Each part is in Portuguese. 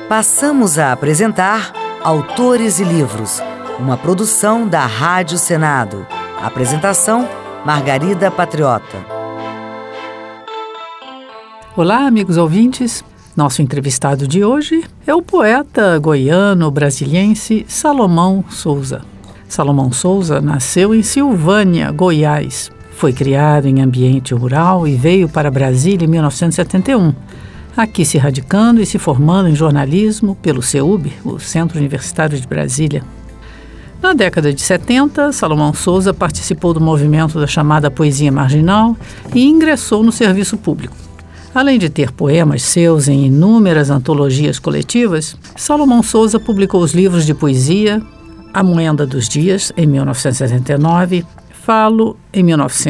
Passamos a apresentar Autores e Livros, uma produção da Rádio Senado. Apresentação, Margarida Patriota. Olá, amigos ouvintes. Nosso entrevistado de hoje é o poeta goiano-brasiliense Salomão Souza. Salomão Souza nasceu em Silvânia, Goiás. Foi criado em ambiente rural e veio para Brasília em 1971. Aqui se radicando e se formando em jornalismo pelo CEUB, o Centro Universitário de Brasília. Na década de 70, Salomão Souza participou do movimento da chamada poesia marginal e ingressou no serviço público. Além de ter poemas seus em inúmeras antologias coletivas, Salomão Souza publicou os livros de poesia A Moenda dos Dias, em 1979, Falo, em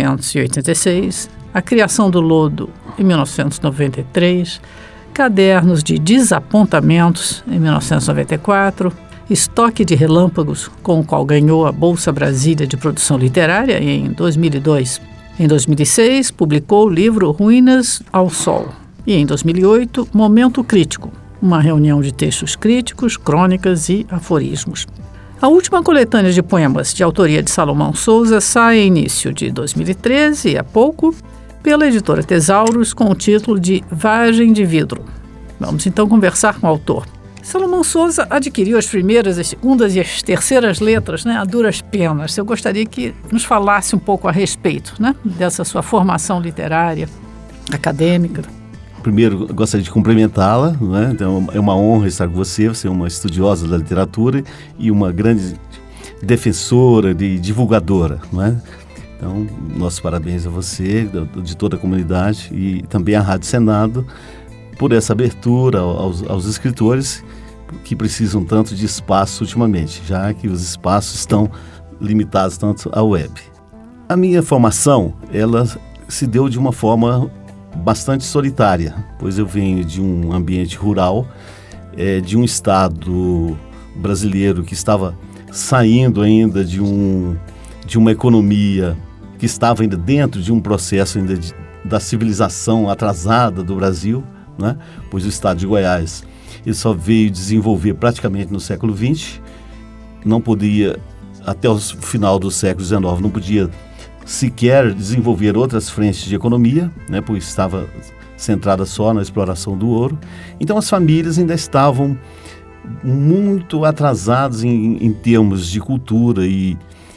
1986, A Criação do Lodo, em 1993, Cadernos de Desapontamentos, em 1994, Estoque de Relâmpagos, com o qual ganhou a Bolsa Brasília de Produção Literária, em 2002. Em 2006, publicou o livro Ruínas ao Sol. E em 2008, Momento Crítico, uma reunião de textos críticos, crônicas e aforismos. A última coletânea de poemas de autoria de Salomão Souza sai em início de 2013, há pouco, pela editora Tesauros, com o título de Vagem de Vidro. Vamos então conversar com o autor. Salomão Souza adquiriu as primeiras, as segundas e as terceiras letras, a duras penas. Eu gostaria que nos falasse um pouco a respeito, dessa sua formação literária, acadêmica. Primeiro, gostaria de cumprimentá-la, Então, é uma honra estar com você. Você é uma estudiosa da literatura e uma grande defensora e divulgadora, Então, nossos parabéns a você, de toda a comunidade e também à Rádio Senado por essa abertura aos escritores que precisam tanto de espaço ultimamente, já que os espaços estão limitados tanto à web. A minha formação, ela se deu de uma forma bastante solitária, pois eu venho de um ambiente rural, de um estado brasileiro que estava saindo ainda de uma economia que estava ainda dentro de um processo ainda da civilização atrasada do Brasil, pois o estado de Goiás ele só veio desenvolver praticamente no século XX, não podia, até o final do século XIX, não podia sequer desenvolver outras frentes de economia, pois estava centrada só na exploração do ouro. Então as famílias ainda estavam muito atrasadas em termos de cultura e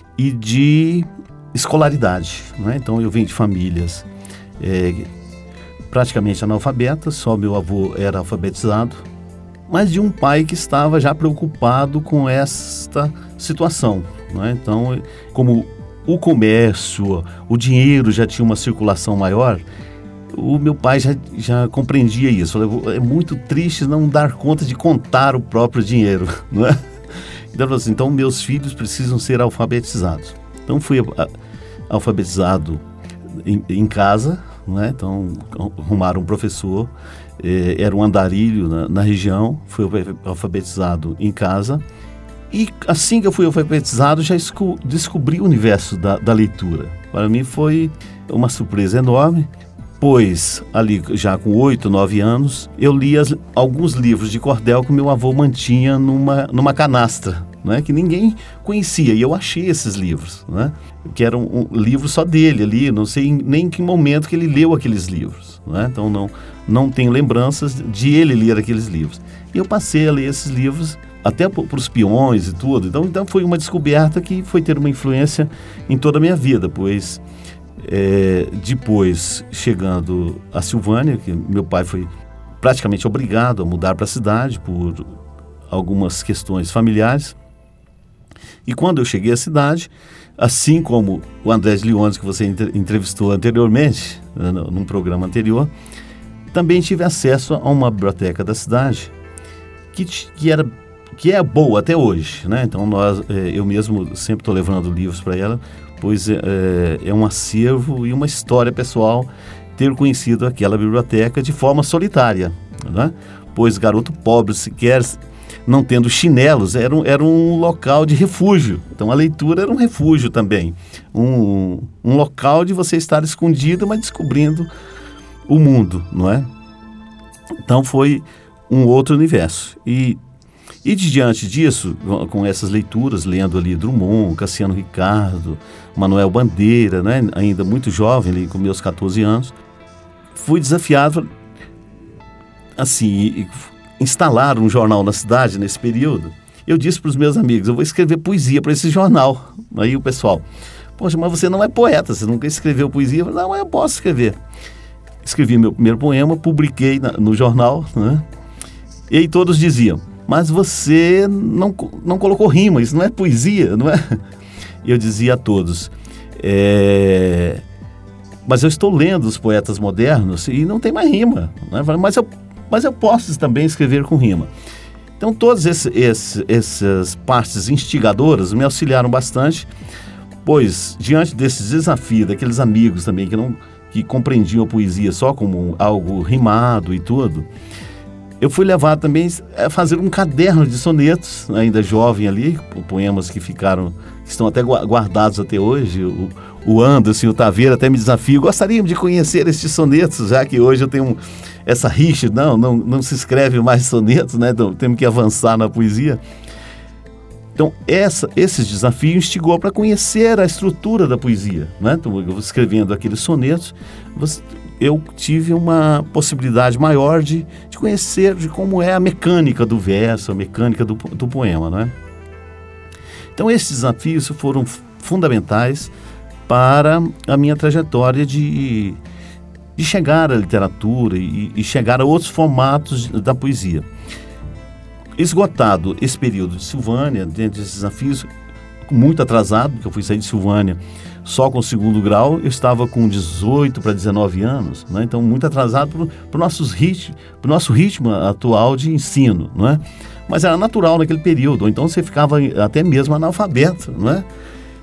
de escolaridade, Então eu venho de famílias praticamente analfabetas, só meu avô era alfabetizado, mas de um pai que estava já preocupado com esta situação, Então, como o comércio, o dinheiro já tinha uma circulação maior, o meu pai já compreendia isso. Falei, é muito triste não dar conta de contar o próprio dinheiro, Então, meus filhos precisam ser alfabetizados. Então, fui alfabetizado em casa, Então, arrumaram um professor, era um andarilho na região, fui alfabetizado em casa. E assim que eu fui alfabetizado, já descobri o universo da leitura. Para mim foi uma surpresa enorme, pois ali já com 8, 9 anos, eu li alguns livros de cordel que meu avô mantinha numa canastra, que ninguém conhecia, e eu achei esses livros, que eram um livro só dele ali, não sei nem em que momento que ele leu aqueles livros, Então não tenho lembranças de ele ler aqueles livros. E eu passei a ler esses livros até para os peões e tudo, então foi uma descoberta que foi ter uma influência em toda a minha vida, pois depois, chegando a Silvânia, que meu pai foi praticamente obrigado a mudar para a cidade por algumas questões familiares. E quando eu cheguei à cidade, assim como o André de Lyonnes, que você entrevistou anteriormente, num programa anterior, também tive acesso a uma biblioteca da cidade que é boa até hoje, Então eu mesmo sempre estou levando livros para ela, pois é um acervo e uma história pessoal ter conhecido aquela biblioteca de forma solitária, Pois garoto pobre sequer não tendo chinelos, era um local de refúgio. Então a leitura era um refúgio também, um local de você estar escondido, mas descobrindo o mundo, não é? Então foi um outro universo. E diante disso, com essas leituras, lendo ali Drummond, Cassiano Ricardo, Manuel Bandeira, né, ainda muito jovem, ali, com meus 14 anos, fui desafiado, assim, instalar um jornal na cidade nesse período. Eu disse para os meus amigos, eu vou escrever poesia para esse jornal. Aí o pessoal, poxa, mas você não é poeta, você nunca escreveu poesia? Eu falei, não, eu posso escrever. Escrevi meu primeiro poema, publiquei no jornal, né? E aí todos diziam, mas você não colocou rima, isso não é poesia, não é? E eu dizia a todos, mas eu estou lendo os poetas modernos e não tem mais rima, né? Mas eu posso também escrever com rima. Então todas essas partes instigadoras me auxiliaram bastante, pois diante desse desafio daqueles amigos também que compreendiam a poesia só como algo rimado e tudo, eu fui levado também a fazer um caderno de sonetos, ainda jovem ali, poemas que estão até guardados até hoje. O Anderson e o Taveira até me desafiam, gostariam de conhecer estes sonetos, já que hoje eu tenho essa rixa, não se escreve mais sonetos, né? Então, temos que avançar na poesia. Então, esse desafio instigou para conhecer a estrutura da poesia, né? Então, eu escrevendo aqueles sonetos, eu tive uma possibilidade maior de conhecer de como é a mecânica do verso, a mecânica do poema, não é? Então, esses desafios foram fundamentais para a minha trajetória de chegar à literatura e chegar a outros formatos da poesia. Esgotado esse período de Silvânia, dentro desses desafios, muito atrasado, porque eu fui sair de Silvânia só com o 2º grau, eu estava com 18 para 19 anos, né? Então muito atrasado para o nosso ritmo atual de ensino, não é? Mas era natural naquele período, ou então você ficava até mesmo analfabeto, não é?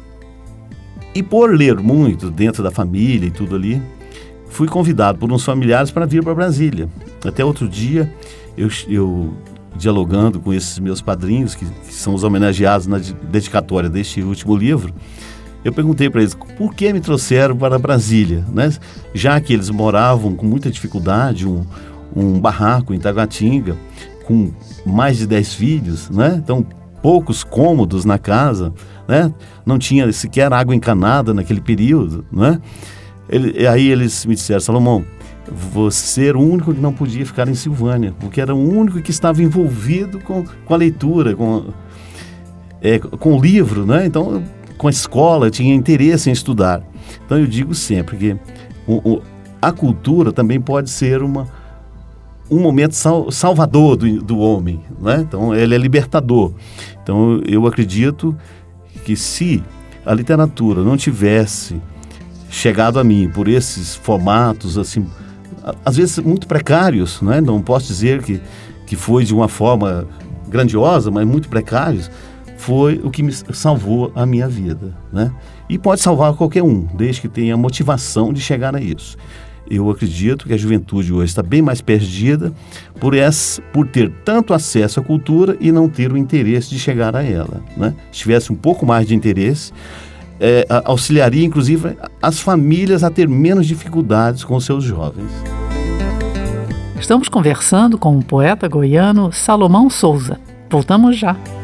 E por ler muito dentro da família e tudo ali, fui convidado por uns familiares para vir para Brasília. Até outro dia, eu dialogando com esses meus padrinhos, que são os homenageados na dedicatória deste último livro, eu perguntei para eles por que me trouxeram para Brasília, né? Já que eles moravam com muita dificuldade, um barraco em Taguatinga, com mais de 10 filhos, né? Então, poucos cômodos na casa, né? Não tinha sequer água encanada naquele período, né? Aí eles me disseram, Salomão, você era o único que não podia ficar em Silvânia, porque era o único que estava envolvido com a leitura, com o livro, né? Então, com a escola, tinha interesse em estudar. Então, eu digo sempre que a cultura também pode ser um momento salvador do homem, né? Então, ele é libertador. Então, eu acredito que se a literatura não tivesse chegado a mim por esses formatos, assim, às vezes muito precários, né? Não posso dizer que foi de uma forma grandiosa, mas muito precários, foi o que me salvou a minha vida, né? E pode salvar qualquer um, desde que tenha motivação de chegar a isso. Eu acredito que a juventude hoje está bem mais perdida por ter tanto acesso à cultura e não ter o interesse de chegar a ela, né? Se tivesse um pouco mais de interesse, auxiliaria, inclusive, as famílias a ter menos dificuldades com os seus jovens. Estamos conversando com o poeta goiano Salomão Souza. Voltamos já.